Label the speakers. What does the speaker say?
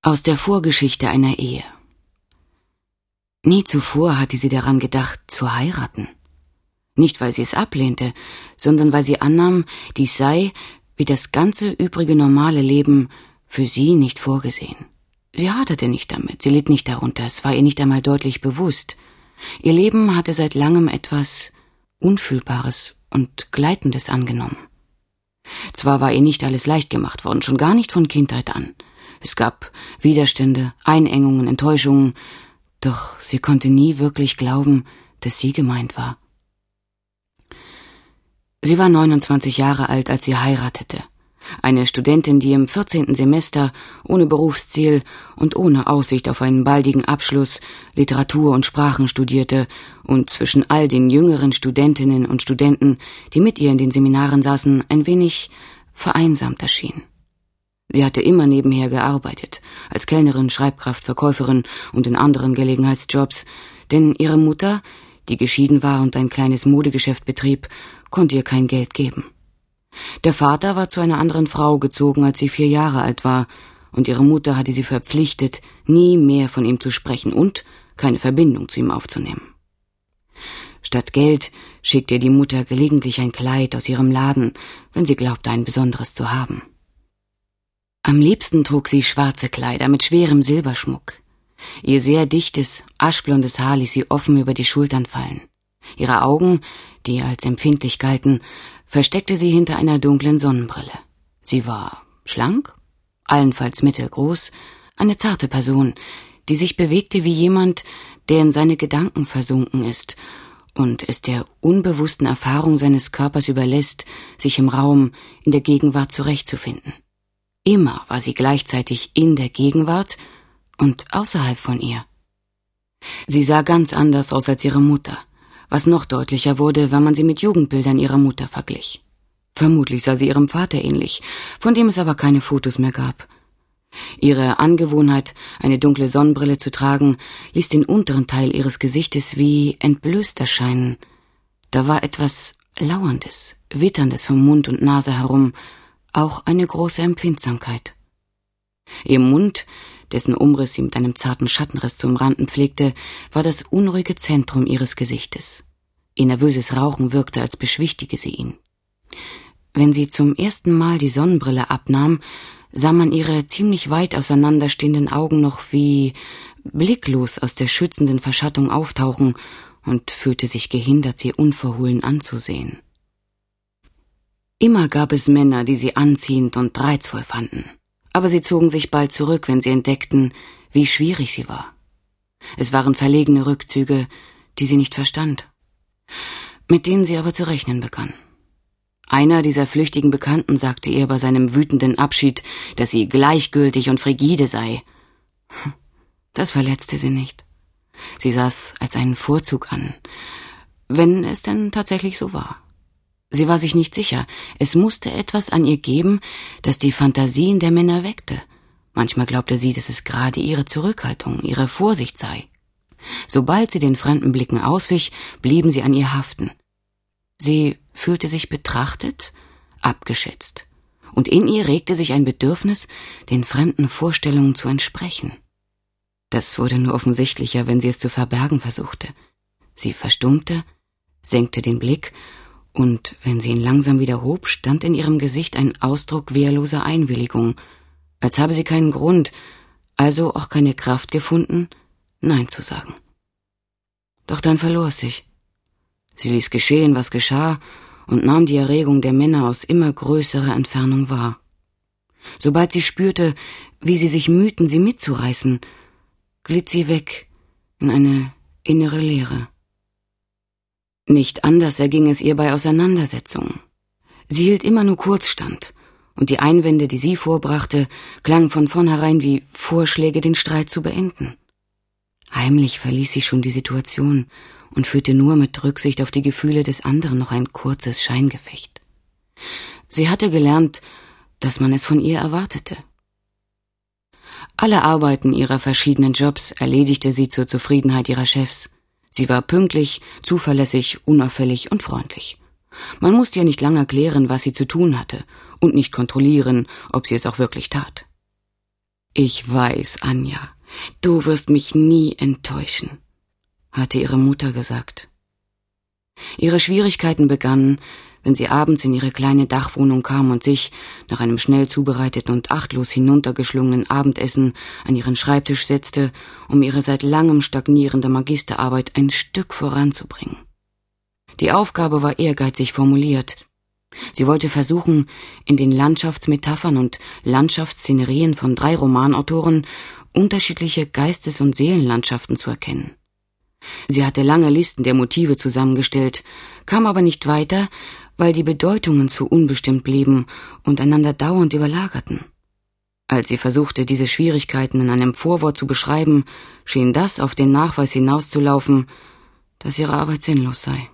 Speaker 1: Aus der Vorgeschichte einer Ehe. Nie zuvor hatte sie daran gedacht, zu heiraten. Nicht, weil sie es ablehnte, sondern weil sie annahm, dies sei, wie das ganze übrige normale Leben, für sie nicht vorgesehen. Sie haderte nicht damit, sie litt nicht darunter, es war ihr nicht einmal deutlich bewusst. Ihr Leben hatte seit langem etwas Unfühlbares und Gleitendes angenommen. Zwar war ihr nicht alles leicht gemacht worden, schon gar nicht von Kindheit an. Es gab Widerstände, Einengungen, Enttäuschungen, doch sie konnte nie wirklich glauben, dass sie gemeint war. Sie war 29 Jahre alt, als sie heiratete. Eine Studentin, die im 14. Semester, ohne Berufsziel und ohne Aussicht auf einen baldigen Abschluss, Literatur und Sprachen studierte und zwischen all den jüngeren Studentinnen und Studenten, die mit ihr in den Seminaren saßen, ein wenig vereinsamt erschien. Sie hatte immer nebenher gearbeitet, als Kellnerin, Schreibkraft, Verkäuferin und in anderen Gelegenheitsjobs, denn ihre Mutter, die geschieden war und ein kleines Modegeschäft betrieb, konnte ihr kein Geld geben. Der Vater war zu einer anderen Frau gezogen, als sie 4 Jahre alt war, und ihre Mutter hatte sie verpflichtet, nie mehr von ihm zu sprechen und keine Verbindung zu ihm aufzunehmen. Statt Geld schickte ihr die Mutter gelegentlich ein Kleid aus ihrem Laden, wenn sie glaubte, ein besonderes zu haben. Am liebsten trug sie schwarze Kleider mit schwerem Silberschmuck. Ihr sehr dichtes, aschblondes Haar ließ sie offen über die Schultern fallen. Ihre Augen, die als empfindlich galten, versteckte sie hinter einer dunklen Sonnenbrille. Sie war schlank, allenfalls mittelgroß, eine zarte Person, die sich bewegte wie jemand, der in seine Gedanken versunken ist und es der unbewussten Erfahrung seines Körpers überlässt, sich im Raum, in der Gegenwart zurechtzufinden. Immer war sie gleichzeitig in der Gegenwart und außerhalb von ihr. Sie sah ganz anders aus als ihre Mutter, was noch deutlicher wurde, wenn man sie mit Jugendbildern ihrer Mutter verglich. Vermutlich sah sie ihrem Vater ähnlich, von dem es aber keine Fotos mehr gab. Ihre Angewohnheit, eine dunkle Sonnenbrille zu tragen, ließ den unteren Teil ihres Gesichtes wie entblößt erscheinen. Da war etwas Lauerndes, Witterndes um Mund und Nase herum, auch eine große Empfindsamkeit. Ihr Mund, dessen Umriss sie mit einem zarten Schattenriss zu umranden pflegte, war das unruhige Zentrum ihres Gesichtes. Ihr nervöses Rauchen wirkte, als beschwichtige sie ihn. Wenn sie zum ersten Mal die Sonnenbrille abnahm, sah man ihre ziemlich weit auseinanderstehenden Augen noch wie blicklos aus der schützenden Verschattung auftauchen und fühlte sich gehindert, sie unverhohlen anzusehen. Immer gab es Männer, die sie anziehend und reizvoll fanden. Aber sie zogen sich bald zurück, wenn sie entdeckten, wie schwierig sie war. Es waren verlegene Rückzüge, die sie nicht verstand, mit denen sie aber zu rechnen begann. Einer dieser flüchtigen Bekannten sagte ihr bei seinem wütenden Abschied, dass sie gleichgültig und frigide sei. Das verletzte sie nicht. Sie sah es als einen Vorzug an, wenn es denn tatsächlich so war. Sie war sich nicht sicher, es musste etwas an ihr geben, das die Fantasien der Männer weckte. Manchmal glaubte sie, dass es gerade ihre Zurückhaltung, ihre Vorsicht sei. Sobald sie den fremden Blicken auswich, blieben sie an ihr haften. Sie fühlte sich betrachtet, abgeschätzt, und in ihr regte sich ein Bedürfnis, den fremden Vorstellungen zu entsprechen. Das wurde nur offensichtlicher, wenn sie es zu verbergen versuchte. Sie verstummte, senkte den Blick, und wenn sie ihn langsam wieder hob, stand in ihrem Gesicht ein Ausdruck wehrloser Einwilligung, als habe sie keinen Grund, also auch keine Kraft gefunden, Nein zu sagen. Doch dann verlor es sich. Sie ließ geschehen, was geschah, und nahm die Erregung der Männer aus immer größerer Entfernung wahr. Sobald sie spürte, wie sie sich mühten, sie mitzureißen, glitt sie weg in eine innere Leere. Nicht anders erging es ihr bei Auseinandersetzungen. Sie hielt immer nur kurz stand, und die Einwände, die sie vorbrachte, klangen von vornherein wie Vorschläge, den Streit zu beenden. Heimlich verließ sie schon die Situation und führte nur mit Rücksicht auf die Gefühle des anderen noch ein kurzes Scheingefecht. Sie hatte gelernt, dass man es von ihr erwartete. Alle Arbeiten ihrer verschiedenen Jobs erledigte sie zur Zufriedenheit ihrer Chefs. Sie war pünktlich, zuverlässig, unauffällig und freundlich. Man musste ihr nicht lange erklären, was sie zu tun hatte, und nicht kontrollieren, ob sie es auch wirklich tat. »Ich weiß, Anja, du wirst mich nie enttäuschen«, hatte ihre Mutter gesagt. Ihre Schwierigkeiten begannen, wenn sie abends in ihre kleine Dachwohnung kam und sich, nach einem schnell zubereiteten und achtlos hinuntergeschlungenen Abendessen, an ihren Schreibtisch setzte, um ihre seit langem stagnierende Magisterarbeit ein Stück voranzubringen. Die Aufgabe war ehrgeizig formuliert. Sie wollte versuchen, in den Landschaftsmetaphern und Landschaftsszenerien von 3 Romanautoren unterschiedliche Geistes- und Seelenlandschaften zu erkennen. Sie hatte lange Listen der Motive zusammengestellt, kam aber nicht weiter, weil die Bedeutungen zu unbestimmt blieben und einander dauernd überlagerten. Als sie versuchte, diese Schwierigkeiten in einem Vorwort zu beschreiben, schien das auf den Nachweis hinauszulaufen, dass ihre Arbeit sinnlos sei.